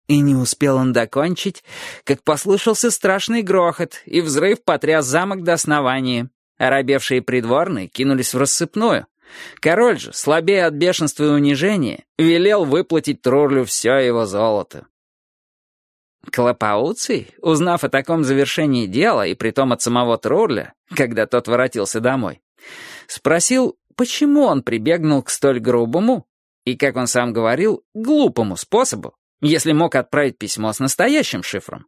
И не успел он докончить, как послышался страшный грохот, и взрыв потряс замок до основания. Оробевшие придворные кинулись в рассыпную. Король же, слабея от бешенства и унижения, велел выплатить Трурлю все его золото. Клопауций, узнав о таком завершении дела, и притом от самого Трурля, когда тот воротился домой, спросил, почему он прибегнул к столь грубому и, как он сам говорил, глупому способу, если мог отправить письмо с настоящим шифром.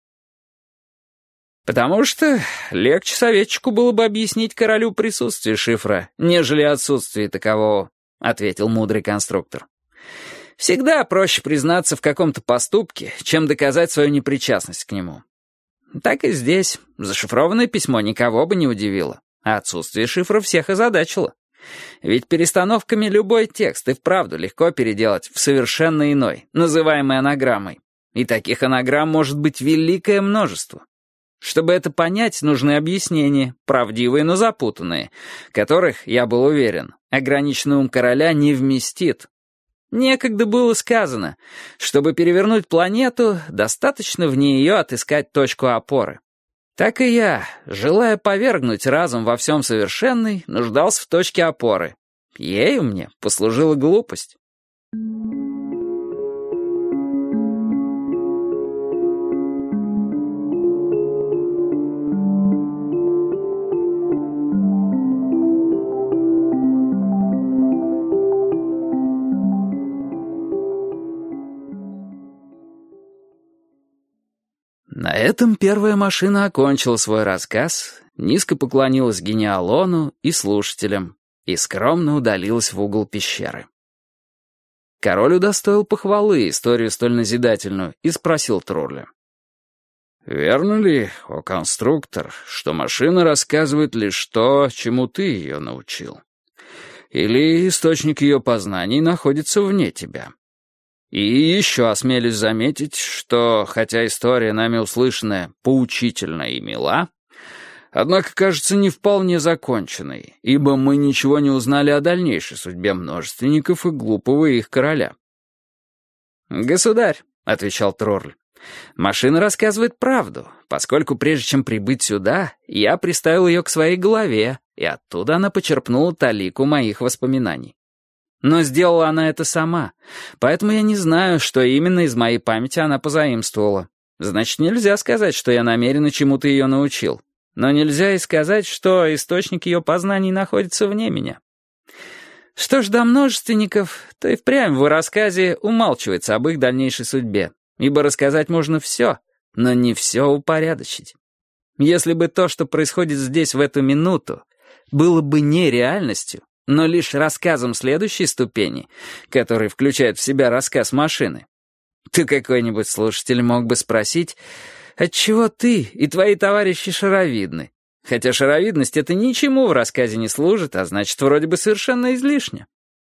«Потому что легче советчику было бы объяснить королю присутствие шифра, нежели отсутствие такового», — ответил мудрый конструктор. «Всегда проще признаться в каком-то поступке, чем доказать свою непричастность к нему. Так и здесь. Зашифрованное письмо никого бы не удивило, а отсутствие шифра всех озадачило. Ведь перестановками любой текст и вправду легко переделать в совершенно иной, называемый анаграммой. И таких анаграмм может быть великое множество. Чтобы это понять, нужны объяснения, правдивые, но запутанные, которых, я был уверен, ограниченный ум короля не вместит. Некогда было сказано, чтобы перевернуть планету, достаточно в нее отыскать точку опоры. Так и я, желая повергнуть разум во всем совершенный, нуждался в точке опоры. Ею мне послужила глупость. На этом первая машина окончила свой рассказ, низко поклонилась генеалону и слушателям и скромно удалилась в угол пещеры. Король удостоил похвалы историю столь назидательную и спросил Трурля. «Верно ли, о конструктор, что машина рассказывает лишь то, чему ты ее научил? Или источник ее познаний находится вне тебя? И еще осмелюсь заметить, что, хотя история нами услышанная поучительна и мила, однако кажется не вполне законченной, ибо мы ничего не узнали о дальнейшей судьбе множественников и глупого их короля». «Государь», — отвечал Трурль, — «машина рассказывает правду, поскольку прежде чем прибыть сюда, я приставил ее к своей голове, и оттуда она почерпнула талику моих воспоминаний. Но сделала она это сама, поэтому я не знаю, что именно из моей памяти она позаимствовала. Значит, нельзя сказать, что я намеренно чему-то ее научил. Но нельзя и сказать, что источник ее познаний находится вне меня. Что ж до множественников, то и впрямь в рассказе умалчивается об их дальнейшей судьбе, ибо рассказать можно все, но не все упорядочить. Если бы то, что происходит здесь в эту минуту, было бы не реальностью, но лишь рассказом следующей ступени, который включает в себя рассказ машины, то какой-нибудь слушатель мог бы спросить, отчего ты и твои товарищи шаровидны, хотя шаровидность это ничему в рассказе не служит, а значит, вроде бы совершенно излишне.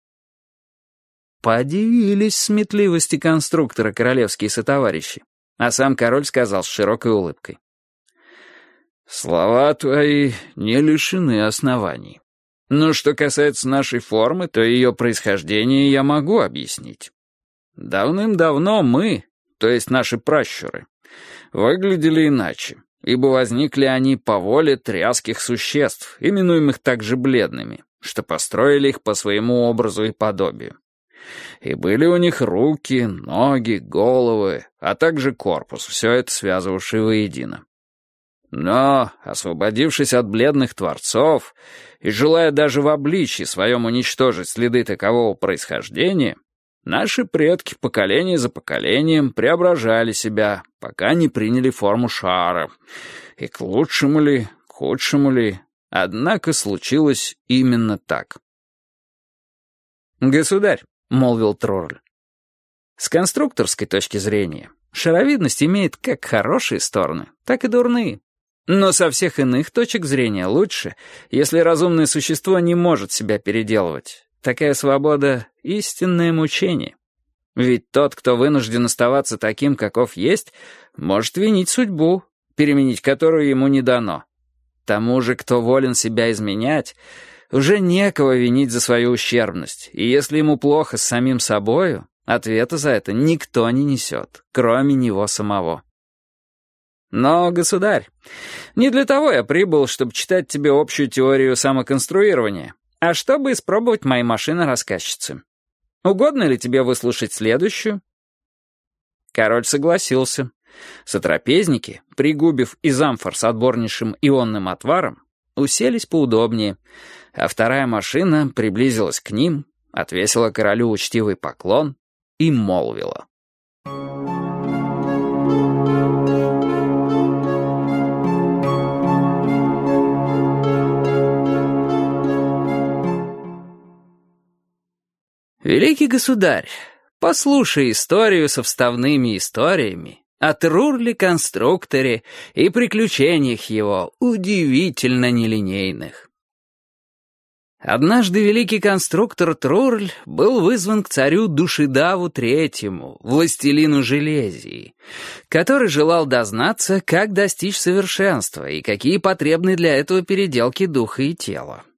Подивились сметливости конструктора королевские сотоварищи, а сам король сказал с широкой улыбкой. «Слова твои не лишены оснований. Но что касается нашей формы, то ее происхождение я могу объяснить. Давным-давно мы, то есть наши пращуры, выглядели иначе, ибо возникли они по воле тряских существ, именуемых также бледными, что построили их по своему образу и подобию. И были у них руки, ноги, головы, а также корпус, все это связывавший воедино. Но, освободившись от бледных творцов и желая даже в обличье своем уничтожить следы такового происхождения, наши предки поколение за поколением преображали себя, пока не приняли форму шара. И к лучшему ли, к худшему ли, однако случилось именно так. «Государь», — молвил Трурль, — «с конструкторской точки зрения шаровидность имеет как хорошие стороны, так и дурные. Но со всех иных точек зрения лучше, если разумное существо не может себя переделывать. Такая свобода — истинное мучение. Ведь тот, кто вынужден оставаться таким, каков есть, может винить судьбу, переменить которую ему не дано. Тому же, кто волен себя изменять, уже некого винить за свою ущербность, и если ему плохо с самим собою, Ответа за это никто не несет, кроме него самого. Но, государь, не для того я прибыл, чтобы читать тебе общую теорию самоконструирования, а чтобы испробовать мои машины-рассказчицы. Угодно ли тебе выслушать следующую?» Король согласился. Сотрапезники, пригубив из амфор с отборнейшим ионным отваром, уселись поудобнее, а вторая машина приблизилась к ним, отвесила королю учтивый поклон и молвила. «Великий государь, послушай историю со вставными историями о Трурле-конструкторе и приключениях его, удивительно нелинейных. Однажды великий конструктор Трурль был вызван к царю Душидаву Третьему, властелину Железии, который желал дознаться, как достичь совершенства и какие потребны для этого переделки духа и тела.